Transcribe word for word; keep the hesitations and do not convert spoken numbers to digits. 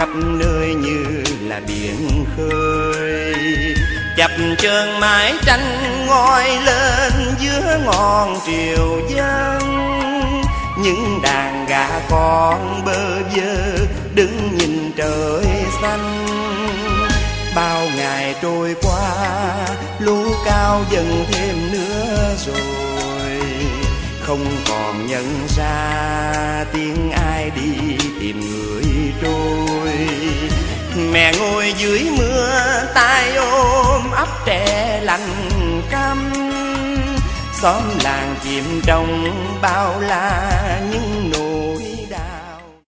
khắp nơi như là biển khơi. Chập chờn mãi tranh ngoi lên giữa ngọn triều dân, những đàn gà con bơ vơ đứng nhìn trời xanh. Bao ngày trôi qua lũ cao dần thêm nữa rồi, không còn nhận ra tiếng ai đi tìm người trôi. Mẹ ngồi dưới mưa tay ôm ấp trẻ lạnh căm, xóm làng chìm trong bao la những